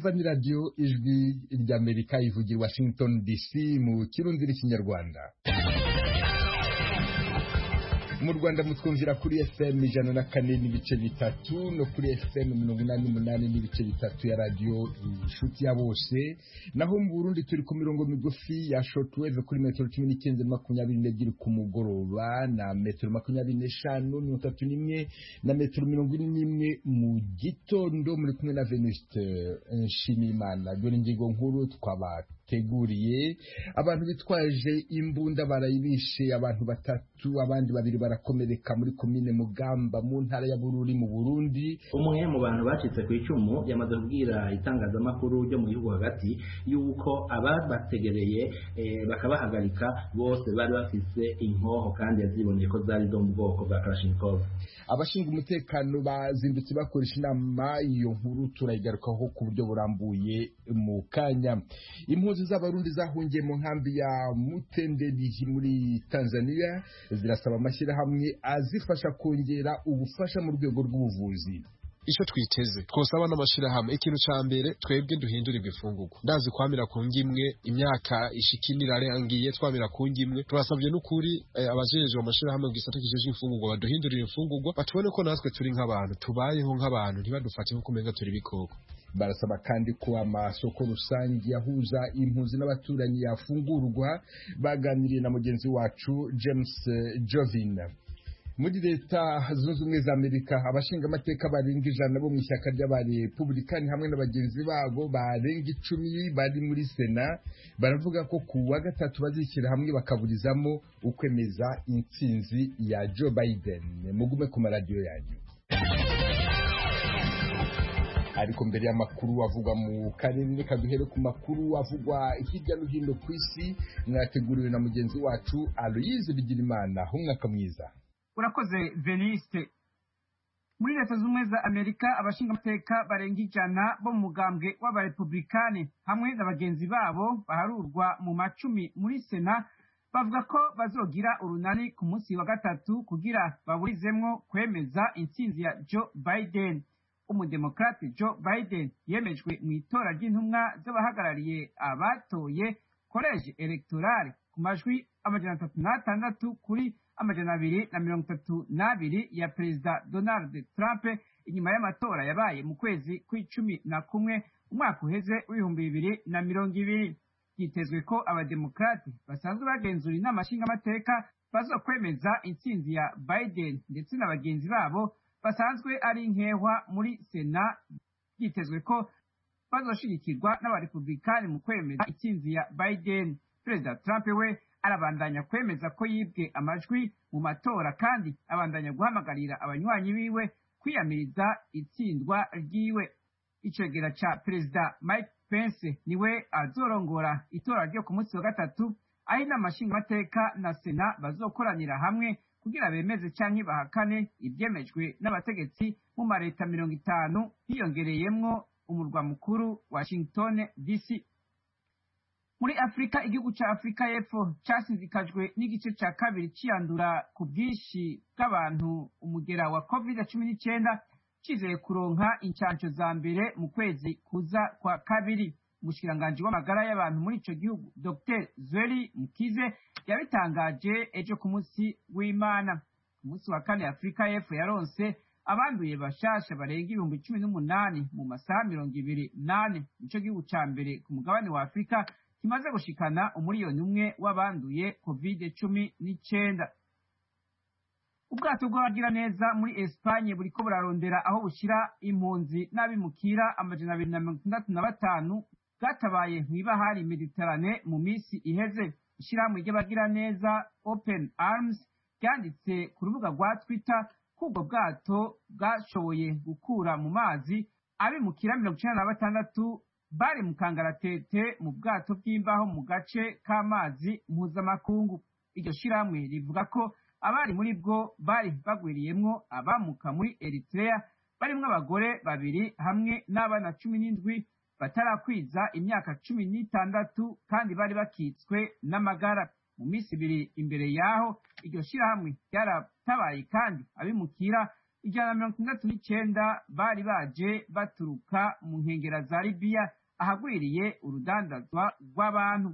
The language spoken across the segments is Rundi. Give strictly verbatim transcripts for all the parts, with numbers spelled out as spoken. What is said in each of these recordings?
murumva ni radio ijwi ry'Amerika ivugira Washington D C mu kirundi n'ikinyarwanda. Mu Rwanda mutwumvira kuri F M ijana na kane n'ibice bitatu no kuri F M mirongo inani n'umunani n'ibice bitatu ya radio Inshuti ya Bose, naho mu Burundi turi ku mirongo migufi ya shortwave kuri metero cumi n'icyenda makumyabiri n'ebyiri ku mugoroba na metero makumyabiri n'eshanu mirongo itatu n'imwe na metero mirongo ine n'imwe mu gitondo. Muri kumwe na Venuste Nshimiyimana. Dore ingingo nkuru twabateguriye: abantu bitwaje imbunda barayibishe abantu batatu, abandi babiri barakomereka muri komine Mugamba mu ntara ya Bururi mu Burundi. Umwe mu bantu bacitse ku icumu yamaze kubwira itangazamakuru ryo mu gihugu hagati yuko ababategereye e, bakabahagarika bose bari bafise inkoho kandi yaziboneye ko zari zo mu bwoko bwa Kalashnikov. Abashinzwe umutekano bazindutse bakoresha inama, iyo nkuru turayigarukaho ku buryo burambuye mu kanya. Impunzi z'abarundi zahungiye mu nkambi ya Mutenderi muri Tanzania zirasaba amashyirahamwe azifasha kongera ubufasha mu rwego rw'ubuvuzi. Ico twiteze twosaba n'amashirahamwe, ikintu ca mbere twebwe duhindura ibifungurwa. Ndazi kwamira ku ngimwe imyaka ishikinira arangiye twamira ku ngimwe, turasabye n'ukuri eh, abajeje amashirahamwe gisata kijeje imfungurwa baduhindurira imfungurwa, batubone ko natwe turi nk'abantu, tubayeho nk'abantu, ntibadufate nko kumenga turi bikoko. Barasaba kandi ko amasoko rusangi yahuza impunzi n'abaturanyi yafungurwa. Baganiriye na mugenzi wacu James Jovin. Muri leta zunze ubumwe za Amerika abashinga amateka barenga ijana bo mu ishyaka ry'abarepublikani hamwe n'abagenzi babo barenga icumi bari muri Sena baravuga ko ku wa gatatu bazishyira hamwe bakaburizamo ukwemeza intsinzi ya Joe Biden. Mugume ku maradiyo yanyu. Ariko mbere y'amakuru avugwa mu karere, kaduhere ku makuru avugwa hirya no hino ku isi, mwateguriwe na mugenzi wacu Aloyize Bigirimana. Umwaka mwiza. Urakoze Veniste. Muri leta z'ubumwe za Amerika abashinga amateka barenga ijana bo mu mugambwe w'abarepublikani hamwe n'abagenzi babo baharurwa mu macumi muri Sena bavuga ko bazogira urunani ku munsi wa gatatu kugira baburizemwo kwemeza intsinzi ya Joe Biden. Umudemokrate Joe Biden yemejwe mu itora ry'intumwa z'abahagarariye abatoye college electorale ku majwi amajana atatu n'atandatu kuri amajana abiri na mirongo itatu n'abiri ya Perezida Donald Trump inyuma y'amatora yabaye mu kwezi kw'icumi na kumwe umwaka uheze w'ibihumbi bibiri na mirongo ibiri. Yitezwe ko abademokrate basanzwe bagenzura inama nshingamateka bazokwemeza intsinzi ya Biden ndetse na bagenzi babo basanzwe ari nkehwa muri Sena. Yitezwe ko bazoshigikirwa n'abarepublikani mu kwemeza intsinzi ya Biden. Perezida Trump we arabandanya kwemeza ko yibwe amajwi mu matora kandi abandanya guhamagarira abanywanyi biwe kwiyamiriza itsindwa ryiwe. Icegera ca Perezida Mike Pence niwe azorongora itora ryo ku munsi wa gatatu, aho inama nshingamateka na Sena bazokoranira hamwe kugira bemeze canke bahakane ivyemejwe n'abategetsi mu mareta mirongo itanu hiyongereyemwo umurwa mukuru Washington D C. Muri Afrika, igihugu ca Afrika y'Epfo casizikajwe n'igice ca kabiri ciyandura ku bwinshi bw'abantu umugera wa covid cumi n'icyenda cizeye kuronka incanco za mbere mu kwezi kuza kwa kabiri. Umushikiranganji w'amagara y'abantu muri ico gihugu Docteur Zweli Mkize yabitangaje ejo ku munsi w'Imana. Ku munsi wa kane Afrika y'Epfo yaronse abanduye bashasha barenga ibihumbi cumi n'umunani mu masaha mirongo ibiri nane. Ico gihugu ca mbere ku mugabane wa Afrika kimaze gushikana umuriyoni umwe w'abanduye covid cumi n'icyenda. Ubwato bw'abagira neza muri Espanye buriko burarondera aho bushira impunzi n'abimukira amajana abiri na mirongo itandatu na batanu bwatabaye mw'ibahari Mediterane mu misi iheze. Ishirahamwe ry'abagira neza Open Arms ryanditse ku rubuga rwa Twitter ko ubwo bwato bwashoboye gukura mu mazi abimukira mirongo icenda na batandatu bari mu kangaratete mu bwato bw'imbaho mu gace k'amazi mpuzamakungu. Iryo shirahamwe rivuga ko abari muri bwo bari bagwiriyemwo abamuka muri Eritrea barimwo abagore babiri hamwe n'abana cumi n'indwi batarakwiza imyaka cumi n'itandatu kandi bari bakitswe n'amagara. Mu minsi ibiri imbere yaho iryo shirahamwe ryaratabaye kandi abimukira ijana na mirongo itandatu n'icenda bari baje baturuka mu nkengera za Libya ahagwiriye urudandazwa rw'abantu.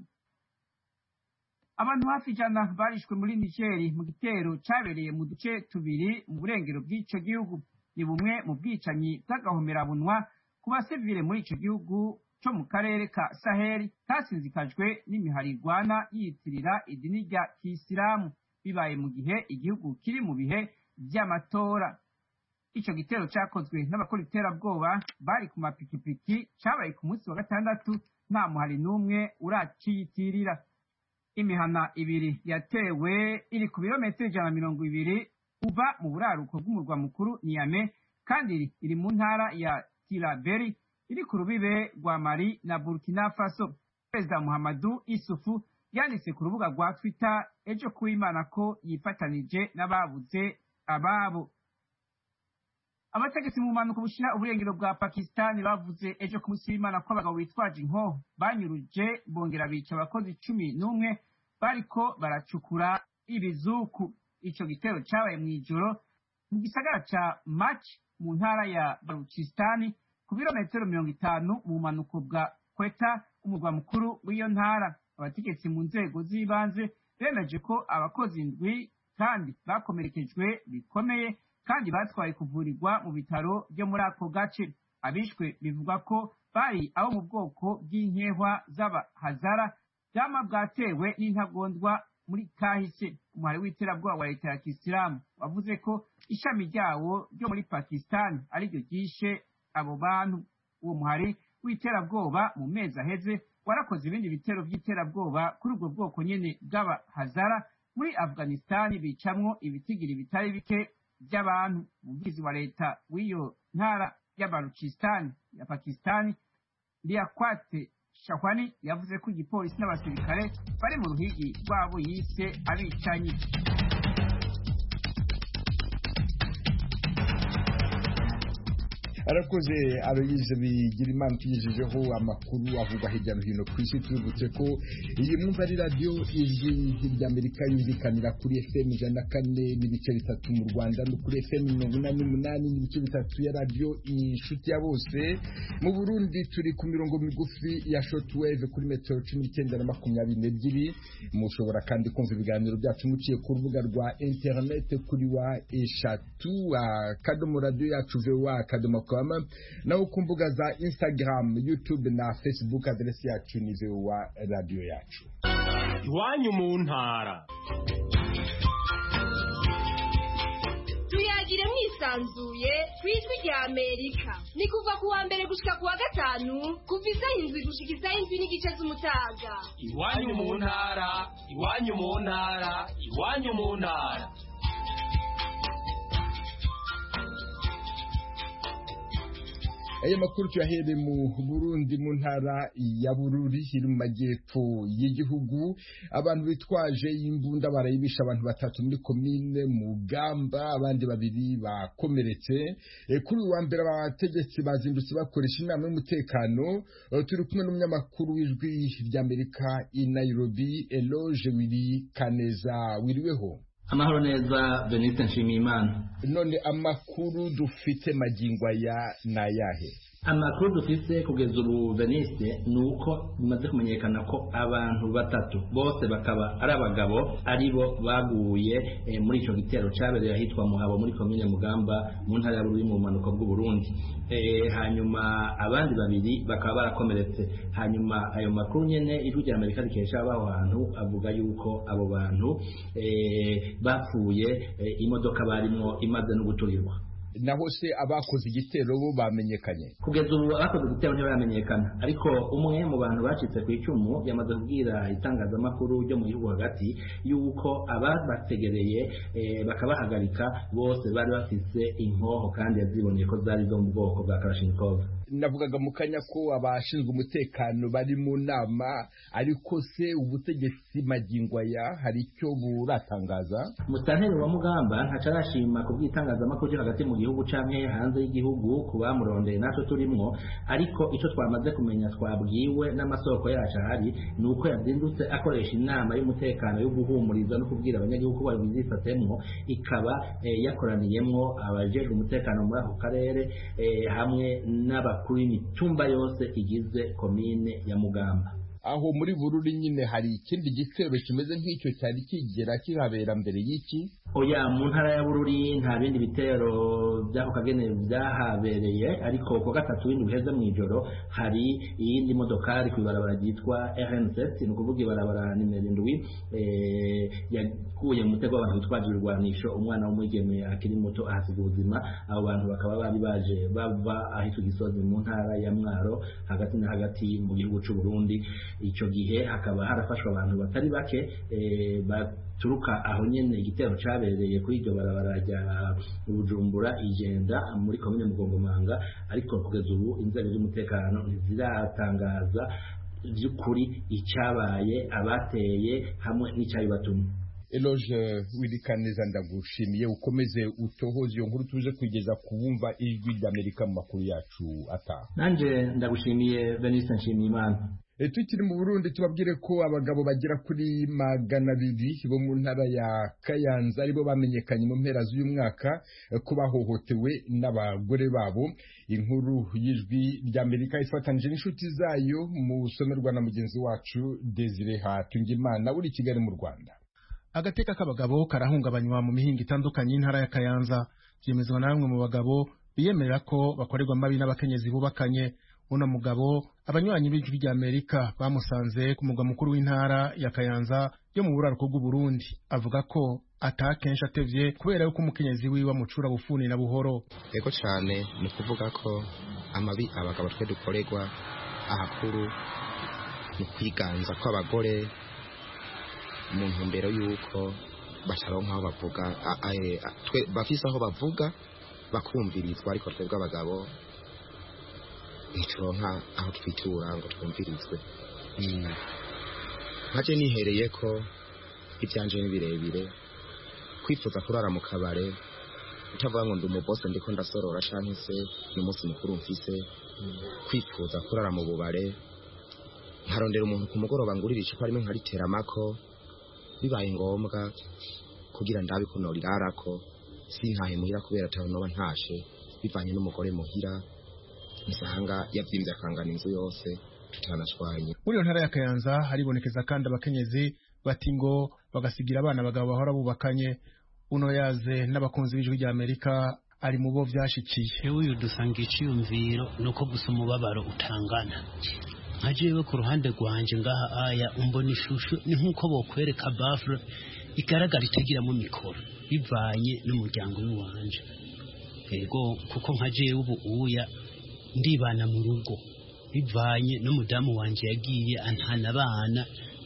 Abantu hafi ijana barishwe muri Nigeri mu gitero cabereye mu duce tubiri mu burengero bw'ico gihugu. Ni bumwe mu bwicanyi bw'agahomerabunwa ku basivile muri ico gihugu co mu karere ka Saheli kasinzikajwe n'imiharigwana yiyitirira idini rya Kisilamu, bibaye mu gihe igihugu kiri mu bihe vy'amatora. Ico gitero cakozwe n'abakora iterabwoba bari ku mapikipiki, cabaye ku munsi wa gatandatu, nta muhari n'umwe uraciyitirira. Imihana ibiri yatewe iri ku birometero ijana na mirongo ibiri uva mu buraruko bw'umurwa mukuru Niamey, kandi iri mu ntara ya Tilaberi iri ku rubibe rwa Mali na Burkina Faso. Perezida Muhammadu Isufu yanditse ku rubuga rwa Twitter ejo kuw'Imana ko yifatanije n'ababuze ababo. Abategetsi mu mpanuka bushira uburengero bwa Pakistan bavuze ejo ku munsi w'Imana ko abagabo bitwaje inkoho banyuruje bongera bica abakozi cumi n'umwe bariko baracukura ibizuku. Ico gitero cabaye mw'ijoro mu gisagara ca Mach mu ntara ya Baluchistan ku birometero mirongo itanu mu bumanuko bwa Quetta, umurwa mukuru w'iyo ntara. Abategetsi mu nzego z'ibanze bemeje ko abakozi indwi kandi bakomerekejwe bikomeye kandi batwaye kuvurirwa mu bitaro byo muri ako gace. Abishwe bivuga ko bari abo mu bwoko bw'inkehwa z'abahazara byama bwatewe n'intagondwa muri kahise. Umuhari w'iterabwoba wa leta ya Kisilamu wavuze ko ishami ryawo ryo muri Pakistan ari ryo ryishe abo bantu. Uwo muhari w'iterabwoba mu mezi aheze warakoze ibindi bitero by'iterabwoba kuri ubwo bwoko nyene bw'abahazara muri Afghanistan, bicamwo ibitigiri bitari bike by'abantu. Umuvugizi wa leta w'iyo ntara ya Baluchistan ya Pakistan, Liaquat Shahwani, yavuze ko igipolisi n'abasirikare bari mu ruhigi rwabo yise abicanyi. arakoze Aloyize Bigirimana tugejejeho amakuru avugwa hirya no hino ku isi. Tubibutse ko iyi mwumva ari radiyo ijwi ry'Amerika yumvikanira kuri F M ijana na kane n'ibice bitatu mu Rwanda no kuri F M mirongo inani n'umunani n'ibice bitatu ya radiyo inshuti ya bose. Mu Burundi turi ku mirongo migufi ya shortwave kuri metero cumi n'icyenda na makumyabiri n'ebyiri. Mushobora kandi kumva ibiganiro byacu muciye ku rubuga rwa internet kuri wa eshatu akadomo radiyo yacu voa akadomo com, naho ku mbuga za Instagram, YouTube na Facebook aderesi yacu ni voa radiyo yacu. Iwanyu mu ntara tuyagire mwisanzuye kw'ijwi rya Amerika, ni kuva ku wa mbere gushika ku wa gatanu kuva isaha indwi gushika isaha indwi n'igice z'umutaga. Iwanyu mu ntara, iwanyu mu ntara, iwanyu mu ntara. Aya makuru tuyahere mu Burundi mu ntara ya Bururi iri mu majyepfo y'igihugu. Abantu bitwaje imbunda barayibisha abantu batatu muri komine Mugamba, abandi babiri bakomeretse. E, kuri wa mbere abategetsi bazindutse bakoresha inama y'umutekano. E, turi kumwe n'umunyamakuru w'ijwi ry'Amerika i Nairobi, Eloge Wiri Kaneza. Wiriweho? Amahoro neza Benite Nshimiyimana. None amakuru dufite magingo aya nayahe? Amakuru dufite kugeza ubu Beniste nuko bimaze kumenyekana ko abantu batatu bose bakaba ari abagabo aribo baguye e, muri ico gitero cabereye ahitwa Muhabo muri komine Mugamba mu ntara ya Bururi mu manuko bw'u Burundi. E, hanyuma abandi babiri bakaba barakomeretse. Hanyuma ayo makuru nyene ijwi rya Amerika rikesha abaho hantu avuga yuko abo bantu e, bapfuye e, imodoka barimo imaze no guturirwa. Naho se abakoze igitero bo bamenyekanye? Kugeza ubu abakoze igitero ntibamenyekana, ariko umwe mu bantu bacitse ku icumu yamaze kubwira itangazamakuru ryo mu gihugu hagati yuko ababategereye e, bakabahagarika bose bari bafise inkoho kandi yaziboneye ko zari zo mu bwoko bwa Kalashnikov. navugaga mu kanya ko abashinzwe umutekano bari mu nama ariko se ubutegetsi magingo aya hari icyo buratangaza. Musanteri wa Mugamba ntacarashima ku bw'itangazamakuru cyo hagati mu gihugu canke hanze y'igihugu ku bamurondeye natwe turimwo, ariko icyo twamaze kumenya twabwiwe n'amasoko yacu ahari ni uko yazindutse akoresha inama y'umutekano yo guhumuriza no kubwira abanyagihugu ko babizifatemwo, ikaba eh, yakoraniyemwo abajejwe umutekano muri ako karere eh, hamwe n'abakuru b'imitumba yose igize komine ya Mugamba. Aho muri Bururi nyine hari ikindi gitero kimeze nk'icyo cyari kigera kihabera mbere y'iki? Oya, mu ntara ya Bururi nta bindi bitero by'ako kagene byahabereye, ariko ku gatatu w'indwi biheze mu ijoro hari iyindi modokari ku ibarabara ryitwa R N sept, ni ukuvuga ibarabara nimero indwi eh, yaguye mu mutego w'abantu bitwaje ibirwanisho, umwana w'umwigeme akiri muto ahasiga ubuzima. Abo bantu bakaba bari baje bava ahitwa Gisozi mu ntara ya Mwaro hagati na hagati mu gihugu cy'u Burundi. Icyo gihe hakaba harafashwe abantu batari bake eh, baturuka aho nyene igitero cabereye kuri iryo barabara rya Bujumbura Igenda muri komine Mugongomanga, ariko kugeza ubu inzego z'umutekano ntiziratangaza by'ukuri icyabaye, abateye hamwe n'icyabibatumye. Eloge Wilikaneza ndagushimiye, ukomeze utohoze iyo nkuru tuje kugeza kubumva ijwi ry'Amerika mu makuru yacu ataha. Nanje ndagushimiye Benise Nshimiyimana. E, tukiri mu Burundi tubabwire ko abagabo bagera kuri magana abiri bo mu ntara ya Kayanza aribo bamenyekanye mu mpera z'uyu mwaka ko bahohotewe n'abagore babo. Inkuru y'ijwi ry'Amerika ifatanije n'inshuti zayo mu somerwa na mugenzi wacu Desire Hatungimana uri Kigali mu Rwanda. Agateka k'abagabo karahungabanywa mu mihingo itandukanye y'intara ya Kayanza, byemezwa na bamwe mu bagabo biyemerera ko bakorerwa mabi n'abakenyezi bubakanye. Uno mugabo abanywanyi b'ijwi ry'Amerika bamusanze ku mugwa mukuru w'intara ya Kayanza yo mu buraruko bw'u Burundi, avuga ko atakenshi atevye kubera yuko umukenyezi wiwe amucura bufuni na buhoro. Ego cyane ni kuvuga ko amabi abagabo twe dukorerwa ahakuru ni kwiganza kw'abagore mu ntumbero yuko bataronka aho bavuga, twe bafise aho bavuga bakumvirizwa, ariko twebwe abagabo ntituronka aho twitura ngo twumvirizwe. nkaje nihereye ko ibyanje ni birebire, kwifuza kurara mu kabare utavuga ngo ndi umubose ndiko ndasorora canke se n'umunsi mukuru mfise, kwifuza kurara mu bubare nkarondera umuntu ku mugoroba ngurira icupa rimwe nkariteramako, bibaye ngombwa kugira ndabe ko norirarako sintahe muhira kubera ataho noba ntashe, bivanye n'umugore muhira nsanga yavyimvye akangana inzu yose tutanashwanye. Muri iyo ntara ya Kayanza haribonekeza kandi abakenyezi bati ngo bagasigira abana abagabo bahora bubakanye. Uno yaze n'abakunzi b'ijwi ry'Amerika ari mu bo vyashikiye. Uyu dusanga iciyumviro nuko gusa umubabaro utangana. Nkajewe ku ruhande rwanje ngaha aya umbona ishusho ni nkuko bokwereka bafre igaragara itegira mu mikoro bivanye n'umuryango wanje. Ego kuko nkajewe ubu uya ndibana mu rugo bivanye n'umudamu wanje yagiye antana abana,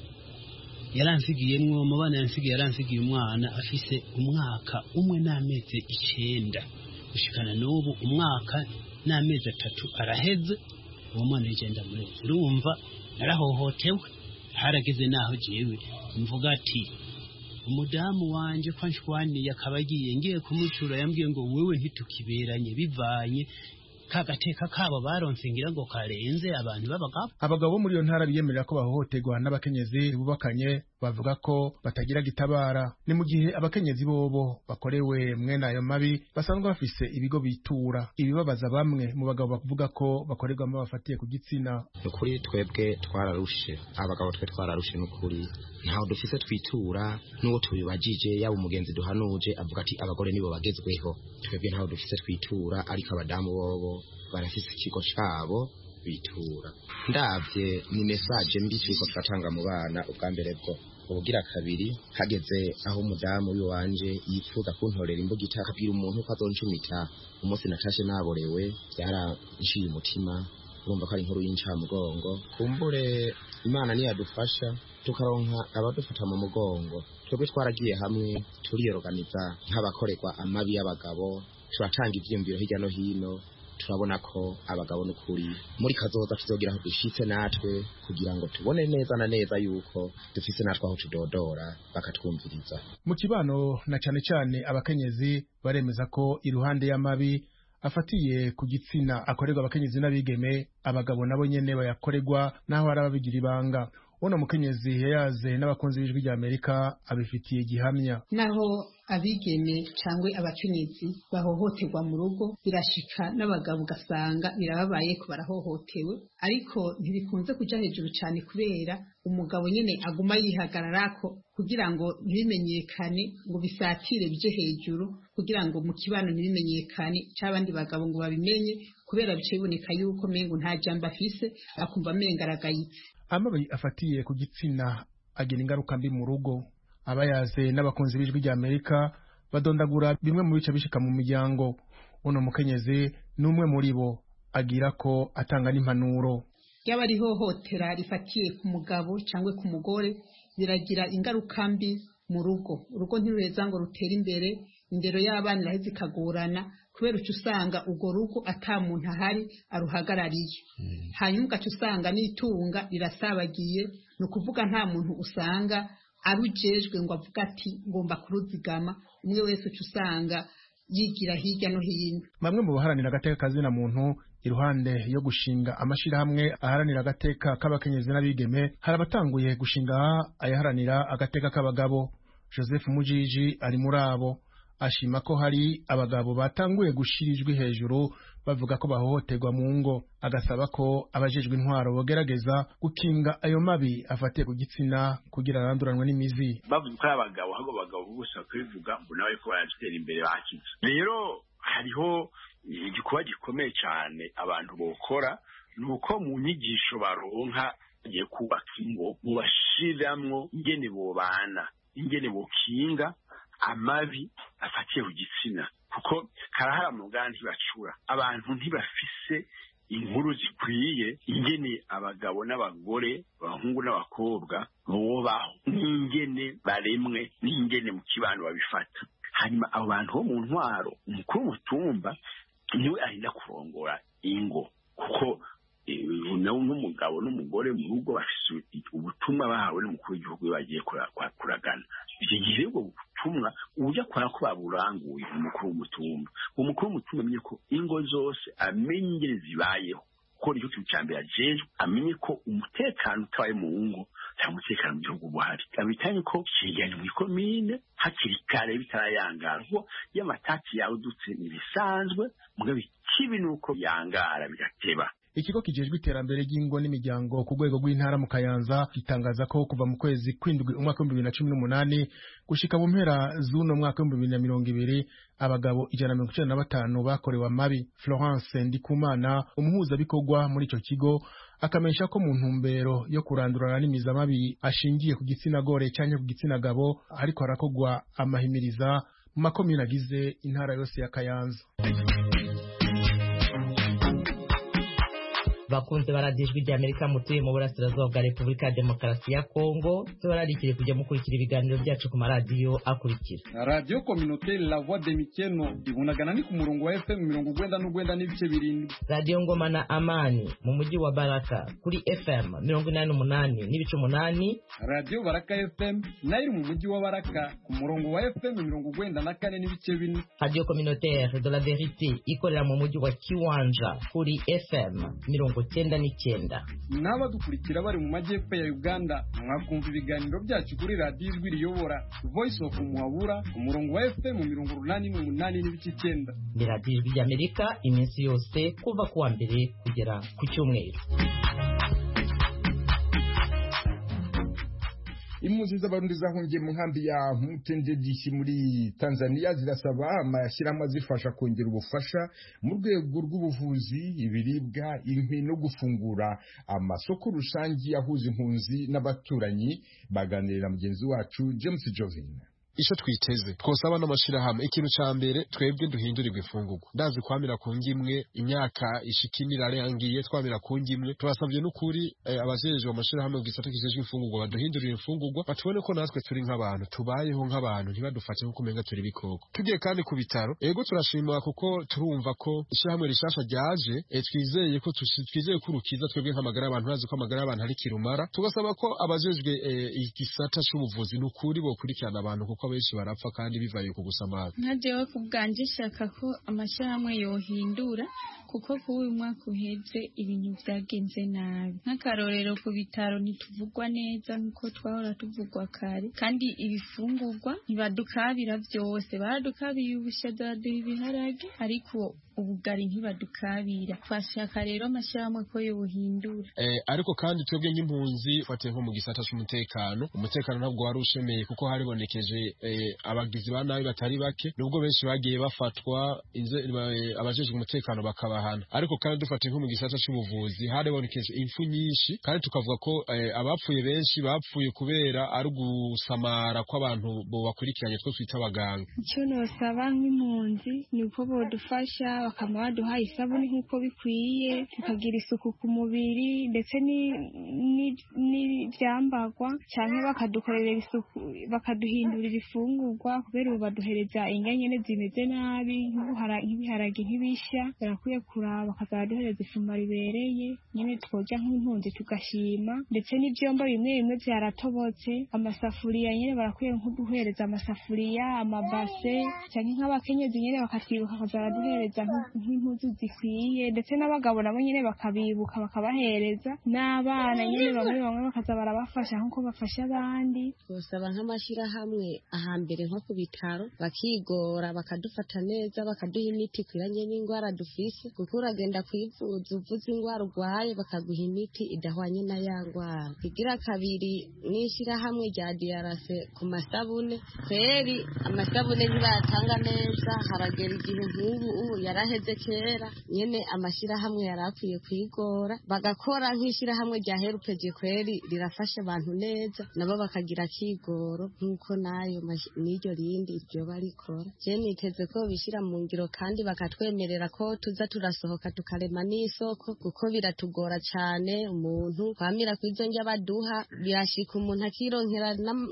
yaransigiyemwo mu bana yansigiye yaransigiye umwana afise umwaka umwe n'amezi icenda gushikana n'ubu umwaka n'amezi atatu araheze, uwo mwana yigenda muri urumva narahohotewe. Harageze naho jewe mvuga ati umudamu wanje ko nshwaniye akabagiye ngiye kumucura yambwiye ngo wewe ntitukiberanye bivanye kagateka kabo baronse ngira ngo karenze abantu babagabo. Abagabo muri iyo ntara biyemerera ko bahohoterwa n'abakenyezi bubakanye, bavuga ko batagira gitabara. Ni mu gihe abakenyezi bobo bakorewe mwene ayo mabi basanzwe bafise ibigo bitura. Ibibabaza bamwe mu bagabo bavuga ko bakorerwamo bafatiye ku gitsina. Ukuri twebwe twararushe, abagabo twe twararushe n'ukuri ntaho dufise twitura, n'uwo tubibajije yaba umugenzi duhanuje avuga ati abagore nibo bagezweho. Twebwe ntaho dufise twitura, ariko abadamu bobo barafise ikigo cabo bitura. Ndavye ni message mbi twiko turatanga mu bana. Ubwa mbere bwo ubugira kabiri hageze aho umudamu uyu wanje yifuza kuntorera imbugita akabwira umuntu ko azoncumita umunsi natashe naborewe, byaranciye umutima. Urumva ko ari inkuru y'incamugongo. Kumbure Imana niyadufasha tukaronka abadufata mu mugongo. Twebwe twaragiye hamwe turiyorganiza nk'abakorerwa amabi y'abagabo, turatanga ivyiyumviro hirya no hino turabona ko abagabo n'ukuri muri kazoza tuzogira aho dushitse natwe kugira ngo tubone neza na neza yuko dufise natwe aho tudodora bakatwumviriza. Mu kibano na cane cane abakenyezi baremeza ko iruhande y'amabi afatiye ku gitsina akorerwa abakenyezi n'abigeme, abagabo nabo nyene bayakorerwa naho arababigira ibanga. Uno mukenyezi yayaze n'abakunzi b'ijwi rya Amerika abifitiye gihamya. Naho abigeme cangwe abakenyezi bahohoterwa mu rugo, birashika n'abagabo ugasanga birababaye ko barahohotewe, ariko ntibikunze kuja hejuru cane kubera umugabo nyene aguma yihagararako kugira ngo ntibimenyekane ngo bisatire bije hejuru, kugira ngo mu kibano ntibimenyekane c'abandi bagabo ngo babimenye, kubera bice biboneka yuko mengo nta jambo afise, akumva menga aragayitse. Amabi afatiye ku gitsina agira ingaruka mbi mu rugo. Abayaze n'abakunzi b'ijwi rya Amerika badondagura bimwe mu bice bishika mu miryango. Uno mukenyezi n'umwe muri bo agira ko atanga n'impanuro. Yaba ari hohotera rifatiye ku mugabo cyangwa ku mugore biragira ingaruka mbi mu rugo. Urugo ntirureza ngo rutere imbere, indero y'abana iraheze ikagorana kubera uca usanga urwo rugo ata muntu ahari aruhagarariye. Mm. Hanyuma ugaca usanga n'itunga rirasabagiye, ni ukuvuga nta muntu usanga arujejwe ngo avuga ati ngomba kuruzigama, umwe wese uca usanga yigira hirya no hino. Bamwe mu baharanira agateka kazina muntu iruhande yo gushinga amashirahamwe aharanira agateka k'abakenyezi n'abigeme, hari abatanguye gushinga ayaharanira agateka k'abagabo. Joseph Mujiji ari muri abo. Ashima ko hari abagabo batanguye gushirijwe hejuru bavuga ko bahohoterwa mu ngo, agasaba ko abajejwe intwaro bogerageza gukinga ayo mabi afatiye ku gitsina kugira aranduranwe n'imizi. Bavuze ko abagabo hago abagabo bose bakwivuga ngo nawe ko baratera imbere bakize. Rero hariho igikuba gikomeye cyane abantu bokora, nuko mu nyigisho baronka agiye kubaka ingo mubashiramwo ingene bobana, ingene bokinga amabi afatiye ku gitsina, kuko karahara mu gandi bacura abantu ntibafise inkuru zikwiye ingene abagabo n'abagore, abahungu n'abakobwa bobaho, n'ingene baremwe, n'ingene mu kibano babifata. Hanyuma abo bantu bo mu ntwaro, umukuru w'umutumba niwe arinda kurongora ingo, kuko n'umugabo n'umugore mu rugo bafise ubutumwa bahawe n'umukuru w'igihugu bagiye kuragana. Icyo gihe ubwo butumwa ujya kora ko baburanguye umukuru w'umutumba. Umukuru w'umutumba amenye ko ingo zose amenye ingene zibayeho, kuko nicyo kintu cya mbere ajejwe, amenye ko umutekano utabaye mu ngo nta mutekano mu gihugu buhari. Abitanye ko kigana mu ikomine hakiri kare bitarayangara, kuko iyo amataki yawe udutse ntibisanzwe, mugabe ikibi ni uko yangara bigateba. Ikigo kijejwe iterambere ry'ingo n'imiryango ku rwego rw'intara mu Kayanza gitangaza ko kuva mu kwezi kwindwi umwaka w'ibihumbi bibiri na cumi n'umunani gushika mu mpera z'uno mwaka w'ibihumbi bibiri na mirongo ibiri abagabo ijana na mirongo icenda na batanu bakorewe amabi. Florence Ndikumana, umuhuzabikorwa muri ico kigo, akamenyesha ko mu ntumbero yo kurandurana n'imizi amabi ashingiye ku gitsina gore canke ku gitsina gabo ariko harakogwa amahimiriza mu makomine agize intara yose ya Kayanza. Bakunze baradijwe rya Amerika mutuye mu burasirazuba bwa Repubulika ya Demokarasi ya Kongo, tubararikire kujya mukurikira ibiganiro byacu ku maradiyo akurikira. Radio Communautaire La Voix de Mikeno ibunagana ni ku murongo wa F M mirongo ugwenda n'ugwenda n'ibice birindwi. Radio Ngoma na Amani mu mujyi wa Baraka kuri F M mirongo inani n'umunani n'ibice umunani. Radio Baraka F M nayo mu mujyi wa Baraka ku murongo wa F M mirongo ugwenda na kane n'ibice bine. Radio Communautaire de la Vérité ikorera mu mujyi wa Kiwanja kuri F M mirongo cyenda n'icyenda. Naba dukurikira bari mu majyepfo ya Uganda mwakumva ibiganiro byacu kuri radio ijwi riyobora Voice of Muhabura ku murongo wa F M mirongo urunani n'umunani n'ibice icyenda. Ni radio ijwi ry'Amerika iminsi yose kuva kuwa mbere kugera ku cyumweru. Impunzi z'abarundi zahungiye mu nkambi ya Mutendedishi muri Tanzania zirasaba amashyirahamwe azifasha kongera ubufasha mu rwego rw'ubuvuzi, ibiribwa, inkwi no gufungura amasoko rusangi yahuza impunzi n'abaturanyi. Baganirira mugenzi wacu James Jovin. ico twiteze twosaba n'amashirahamwe ikintu ca mbere twebwe duhindurirwa ifungurwa ndazi kwamira ku ngimwe imyaka ishikinira arengiye twamira ku ngimwe turasavye n'ukuri eh, abajejwe amashirahamwe gisata kijejwe ifungurwa baduhindurira ifungurwa batubone ko natwe turi nk'abantu tubayeho nk'abantu ntibadufate nko kumenga turi bikoko tugiye kandi ku bitaro ego turashimira kuko turumva ko ishirahamwe rishasha ryaje eh, twizeye ko twizeye ko urukiza twebwe nk'amagara y'abantu bazi ko amagara y'abantu ari kirumara tugasaba ko abajejwe eh, igisata c'ubuvuzi n'ukuri bo kurikirana abantu kuko abenshi barapfa kandi bivaye ku gusamara nkajewe ku bwanje shaka ko amashirahamwe yohindura kuko kuba uyu mwaka uheze ibintu vyagenze nabi nk'akarorero ku bitaro ntituvugwa neza nk'uko twahora tuvugwa kare kandi ibifungurwa ntibadukabira vyose baradukabiye ubushaza baduha ibiharage ariko ubugari ntibadukabira twashaka rero amashirahamwe ko yohindura eh, ariko kandi twebwe nk'impunzi fate nko mu gisata c'umutekano umutekano ntabwo wari ushemeye kuko haribonekeje eh, abagizi ba nabi batari bake nubwo benshi bagiye bafatwa inze eh, abajejwe umutekano bakabahana ariko kandi dufate nko mu gisata c'ubuvuzi haribonekeje impfu nyinshi kandi tukavuga ko eh, abapfuye benshi bapfuye kubera ari gusamara kw'abantu bo bakurikiranye two twita abaganga icyo nosaba nk'impunzi ni uko bodufasha bakaba baduha isabuni nk'uko bikwiye tukagira isuku ku mubiri ndetse n'ibyambagwa cyangwa bakadukorera isuku bakaduhindurira ifungurwa kubera ubu baduhereza indya nyene zimeze nabi nk'ibiharage ntibishya barakwiye kuraba bakazaduhereza ifunguro ribereye nyene twoja nk'impunzi tugashima ndetse n'ivyombo bimwe bimwe vyaratobotse amasafuriya nyene barakwiye nk'uduhereza amasafuriya amabase cyangwa nk'abakenyezi nyene bakatwibuka bakazaraduhereza nk'impuzu zikwiye ndetse n'abagabo nabo nyene bakabibuka bakabahereza n'abana nyene bamwe bamwe bakaza barabafasha nk'uko bafasha abandi gusaba nk'amashirahamwe ahambere nko ku bitaro bakigora bakadufata neza bakaduha imiti kwiranye n'ingwara dufise kuko uragenda kwivuza uvuze ingwara urwaye bakaguha imiti idahwanye na ya ngwara igira kabiri n'ishirahamwe rya diarase ku masabune kweri amasabune ntibayatanga neza haragera igihe nk'ubu ubu yaraheze kera nyene amashirahamwe yarakwiye kwigora bagakora nk'ishirahamwe rya herupeje kweri rirafasha abantu neza nabo bakagira kigoro nk'uko nayo n'iryo rindi iryo barikora je niteze ko bishira mu ngiro kandi bakatwemerera ko tuza turasohoka tukarema n'isoko kuko biratugora cane umuntu kwamira kwizo njya baduha birashika umuntu akironkera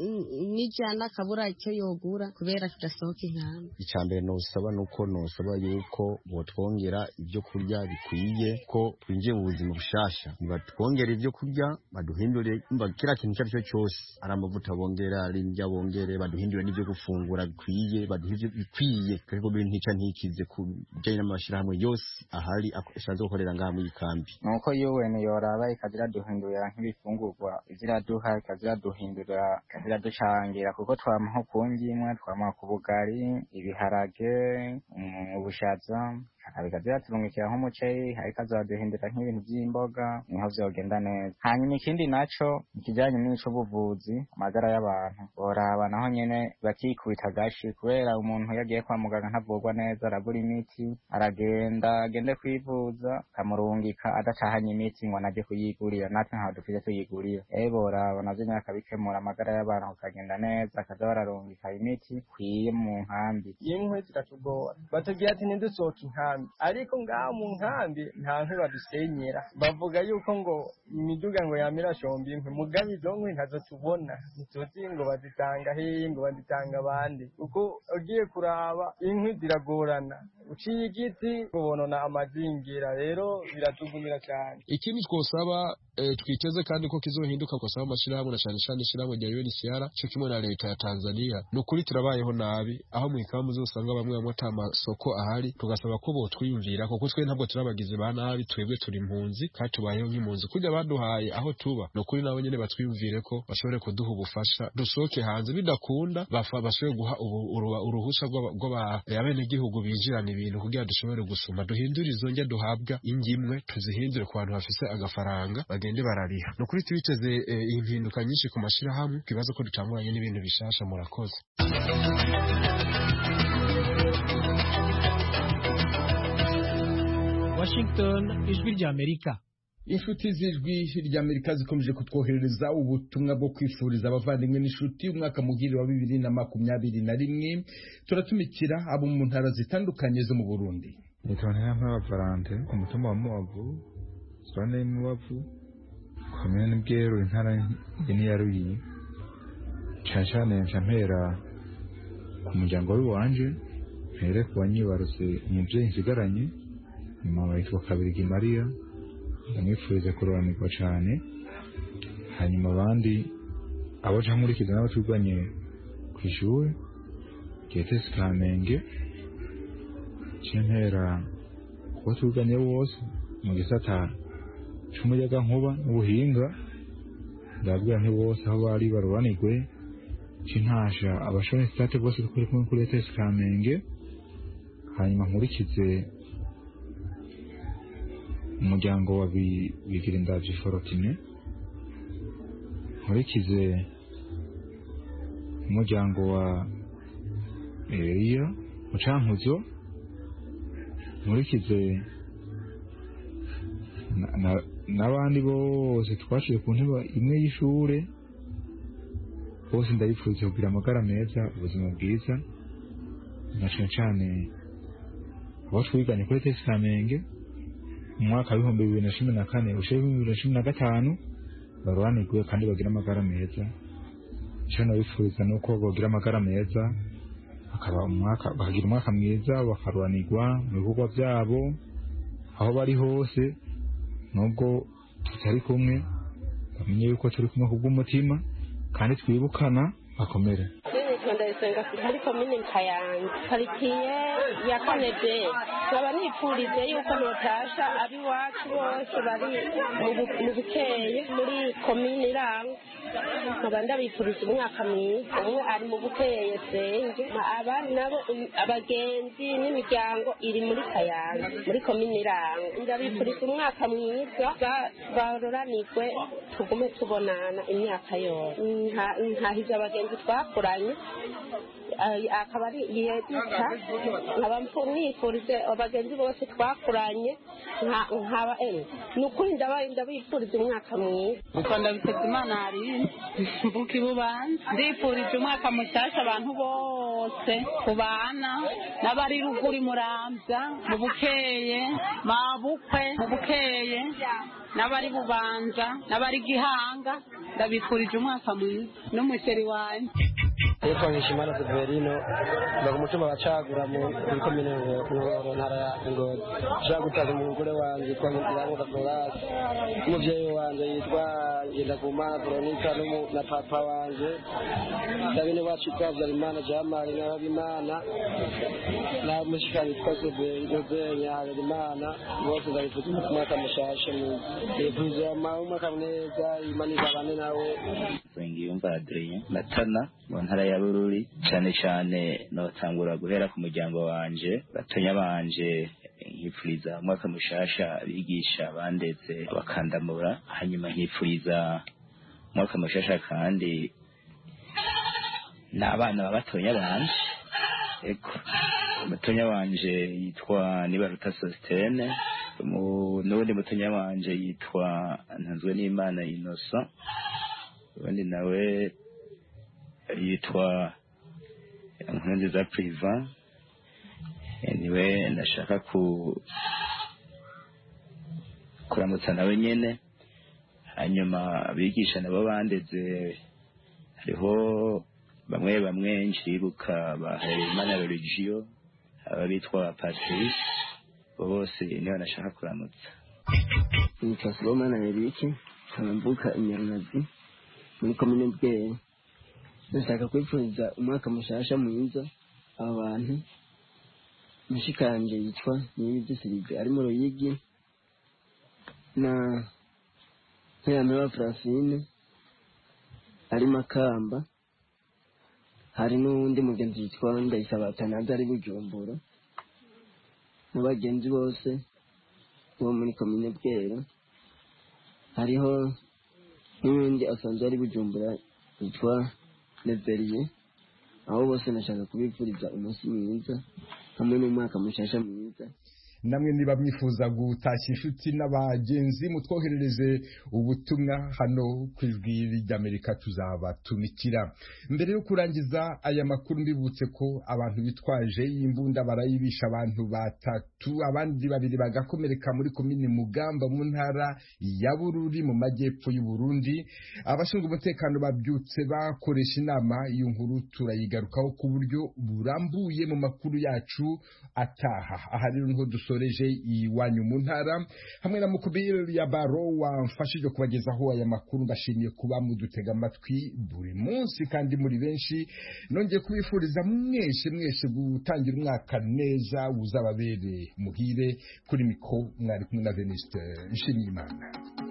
n'ijana kabura icyo yogura kubera tudasohoka inkamba icambere no usaba nuko no usaba yuko botwongera ibyo kurya bikwiye ko twinjiye mu buzima bushasha nibatwongera ibyo kurya baduhindure imba kira kintu cyose cyose ari amavuta bongera ari indya bongere baduhindure n'ibyo gufungura bikwiye baduhivye bikwiye kuko bintu ntica ntikize ku bijanye n'amashirahamwe yose ahari ashaje gukorera ngaha mu ikambi nuko U N yoraba ikazira duhindurira nk'ibifungurwa izira duha ikazira duhindurira ikazira ducangira kuko twamaho kungimwe twamaho ku bugari ibiharage ubushaza abikazira turungikira nk'umuceri ariko azaduhindura nk'ibintu by'imboga niho vyogenda neza hanyuma ikindi naco ikijanye n'ico buvuzi amagara y'abantu boraba naho nyene bakikubita gashi kubera umuntu yagiye kwa muganga ntavurwa neza aragura imiti aragenda agende kwivuza kamurungika adatahanye imiti ngo anaje kuyigurira natwe ntaho dufite tuyigurira eh boraba navyo nyene akabikemura amagara y'abantu akagenda neza akaza bararungika imiti kwiye mu nkambi yemwe ziratugora batubwira ati ntidusohoke inkambi ariko ngaho mu nkambi nta nkwe badusenyera bavuga yuko ngo imiduga ngo yamira shombi inkwi mugabe izo nkwi ntazo tubona ntituzi ngo bazitanga hehe ngo bazitanga abandi kuko ugiye kuraba inkwi ziragorana uciye igiti ubonona amazingira rero biratugumira cyane ikindi twosaba eh, twiteze kandi ko kizohinduka kwasaba amashirahamwe na cyane cyane ishirahamwe rya U N H C R cyo kimwe na leta ya Tanzania nukuri turabayeho nabi aho mu ikambu uzosanga bamwe bamwe atamasoko ahari tugasaba ko botwiyumvira kuko twe ntabwo turabagize ba nabi twebwe turi impunzi kandi tubayeho nk'impunzi kujya baduhaye aho tuba nukuri nabo nyene batwiyumvire ko bashobore kuduha ubufasha dusohoke hanze bidakunda bafa bashobore guha uruhusha rw'abene gihugu binjirana ibintu kugira dushobore gusuma duhindure izo njya duhabwa ingimwe tuzihindure ku bantu bafise agafaranga bagende barariha nukuri tubiteze eh, impinduka nyinshi ku mashirahamwe kibazo ko dutanguranye n'ibintu bishasha murakoze Washington ijwi rya Amerika inshuti z'ijwi ry'Amerika zikomeje kutwoherereza ubutumwa bwo kwifuriza abavandimwe n'inshuti umwaka muhire wa bibiri na makumyabiri na rimwe. Turatumikira abo mu ntara zitandukanye zo mu Burundi. Nitwanira nk'aba Valente ku mutumba wa Muwavu, zone y'Umuwavu, komine Bwero, intara ya Ruyigi. Cyane mpera ku muryango w'iwanje, mpere ku banyibarutse umubyeyi nsigaranye, mama yitwa Kabirigi Maria, ndamwifuriza kurobanirwa cyane. Hanyuma abandi abo cyamurikiza n'abo tuganye ku ishuri Getesi Kamenge, cyempera kuba tuganye bose mu gisata cy'umuyaga nkuba n'ubuhinga, ndabwira nti bose aho bari barobanirwe. Cintasha abashoni state bose kuri kumwe kuri Getesi Kamenge. Hanyuma nkurikize umuryango wa bigira indavyi Forotine, nkurikize umuryango wa Elia Mucankuzo, nkurikize n'abandi bose twashize ku ntebe imwe y'ishure. Bose ndabipfuza kugira amagara meza, ubuzima bwiza, na cane cane abo twiganye kuri Getesi Kamenge mu mwaka w'ibihumbi bibiri na cumi na kane ushira bibiri na cumi na gatanu barobanirwe kandi bagira amagara meza. Icyo nabipfuza ni uko bagira amagara meza, bakaba umwaka bakagira umwaka mwiza, bakarobanirwa mu bikorwa byabo aho bari hose. Nubwo tutari kumwe, bamenye yuko turi kumwe kubw'umutima kandi twibukana bakomere. Ndayisenga muri komine Kayanza, karitsiye ya Kanebe. Nkaba nifurize yuko notasha abiwacu bose bari mu Bukeye muri komine Rango. Nkaba ndabifuriza umwaka mwiza. Umwe ari mu Bukeye Senge, abandi nabo abagenzi n'imiryango iri muri Kayanza muri komine Rango. Ndabifuriza umwaka mwiza, baroranirwe, tugume tubonana imyaka yose. Ntahize abagenzi twakuranye akaba ari yedita, nkaba nifurize abagenzi bose twakuranye, nkaba ni ukuri ndabifuriza umwaka mwiza. Rwanda biteze Imana hari mbuki bubanza, ndifurije umwaka mushyashya abantu bose kubana n'abari ruguri Muramvya mu Bukeye, Mabukwe mu Bukeye, n'abari Bubanza n'abari Gihanga, ndabifurije umwaka mwiza n'umusheri wanjye. Yitwa Nkishimana Severino, ndaga umutima bacagura mu komine Ngoro, ntara ya Ngozi. Nshaka gutaza umugore wanje yitwa Ngirango Florence, umuvyeyi wanje yitwa Ngendakumana Veronica, na papa wanje Sabine wacu yitwa Habyarimana Jamali na Habimana, na mushikani yitwa Severino Zenya Habyarimana. Bose ndabifuriza umwaka mushasha mwiza, ndifuriza umwaka mwiza, Imana izabane nawe. Nsengiyumva Adrien Natana mu ntara ya Bururi, cyane cyane notangura guhera ku muryango wanje, batonya banje nkifuriza umwaka mushasha, bigisha bandetse bakandamura. Hanyuma nkifuriza umwaka mushasha kandi n'abana babatonya banje. Eko mutonya wanje yitwa Nibaruta Sostene, n'ubundi mutonya wanje yitwa Ntanzwe n'Imana Innocent, ubundi nawe yitwa Nkurunziza Priva. Niwe ndashaka ku kuramutsa nawe nyene. Hanyuma abigisha nabo bandeze, hariho bamwe bamwe nshibuka bahaye Imana Religio, aba bitwa Patrice, bose niwe ndashaka kuramutsa. Nitwa Solomana Eriki, nkambuka Inyarunazi muri komine Bweye. Ndashaka kwifuriza umwaka mushasha mwiza abantu. Mushikanje yitwa Niyigisirige ari mu Ruyigi, na Ntiyamira Francine ari Makamba. Hari n'undi mugenzi yitwa Ndayisaba Atanaza ari Bujumbura, n'abagenzi bose bo muri komine Bwera. Hariho n'undi asanzwe ari Bujumbura yitwa Neveriye. Aho bose nashaka kubifuriza umunsi mwiza hamwe n'umwaka mushasha mwiza. namwe niba mwifuza gutashya inshuti n'abagenzi mutwoherereze ubutumwa hano ku ijwi ry'Amerika tuzabatumikira. Mbere yo kurangiza aya makuru mbibutse ko abantu bitwaje imbunda barayibisha abantu batatu, abandi babiri bagakomereka muri komine Mugamba mu ntara ya Bururi mu majyepfo y'u Burundi. Abashinzwe umutekano babyutse bakoresha inama, iyo nkuru turayigarukaho ku buryo burambuye mu makuru yacu ataha. Aha rero niho dusoreje iwanyu mu ntara, hamwe na Mukubiri ya Baro wamfashije kubagezaho aya makuru. Ndashimiye kuba mudutega amatwi buri munsi kandi muri benshi. Nongeye kubifuriza mwese mwese gutangira umwaka neza, uzababere muhire. Kuri miko mwari kumwe na Venuste Nshimiyimana.